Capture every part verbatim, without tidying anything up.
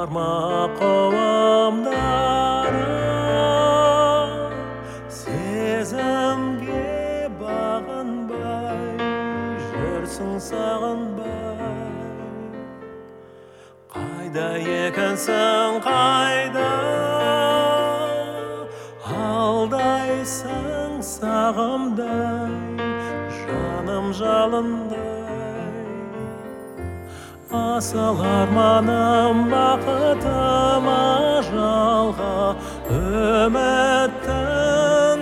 Арма қауымдары сезімге бағынбай жүрсің сағынбай. Қайда екенсің, қайда алдайсың сағымдай, жаным жалындай. Асыл арманым бақытым ажалға, үміттің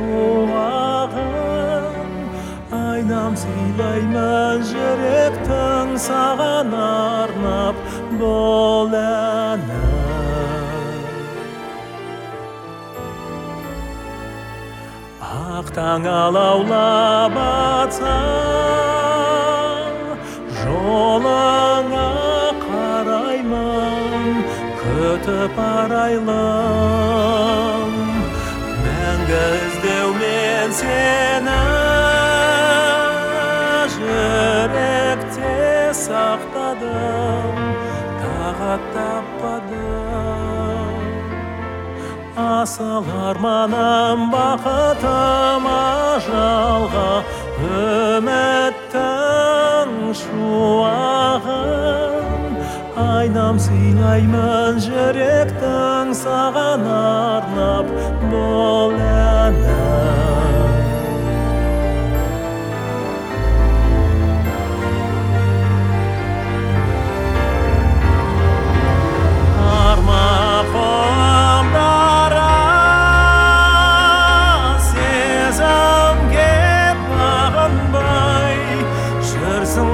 шуағын. Айнам сыйлаймын жүректің саған арнап бұл әнім. Ақ таң алаулап атса, жолыңа қараймын, күтіп арайлым. Мәңгі іздеумен сені жүректе сақтадым, тағат таппадым. Асыл арманым бақытым ажалға, үміттің шуағын. Айнам сыйлаймын жүректің саған арнап бұл әнім. Арма қауымдары сезімге бағынбай жүрсің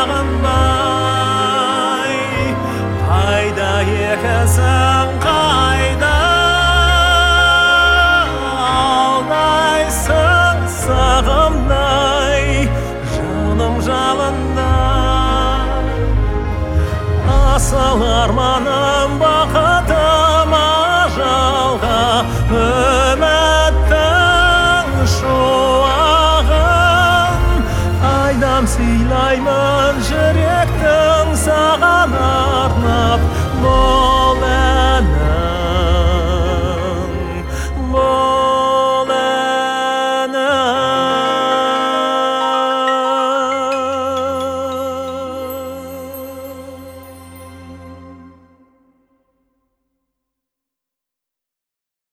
сағынбай. Қайда екенсің, қайда алдайсың сағымдай, жаным жалындай. Асыл арманым бақытым ажалға, үміттің шуағын. Айнам сыйлаймын жүректің саған арнап бұл